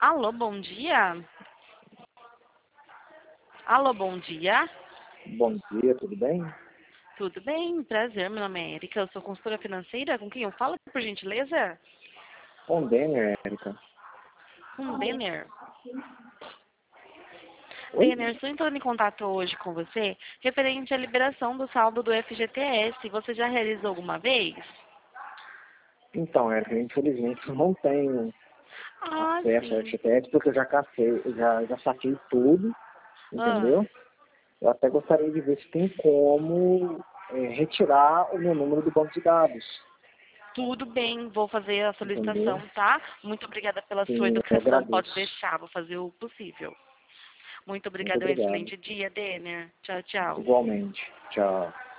Alô, bom dia. Alô, bom dia. Bom dia, tudo bem? Tudo bem? Prazer, meu nome é Erika. Eu sou consultora financeira. Com quem eu falo, por gentileza? Com Denner, Érica. Com Denner. Oi? Denner, estou entrando em contato hoje com você referente à liberação do saldo do FGTS. Você já realizou alguma vez? Então, Érica, infelizmente eu não tenho Ah, acesso ao sim. FGTS porque eu já cacei, já saquei tudo, Ah, entendeu? Eu até gostaria de ver se tem como retirar o meu número do banco de dados, tudo bem, vou fazer a entendeu? solicitação, tá? Muito obrigada pela sua Sim, eu educação. Pode agradeço. deixar, vou fazer o possível. Muito Muito obrigada, um obrigado. excelente dia, Denner. Tchau, tchau. Igualmente. Tchau.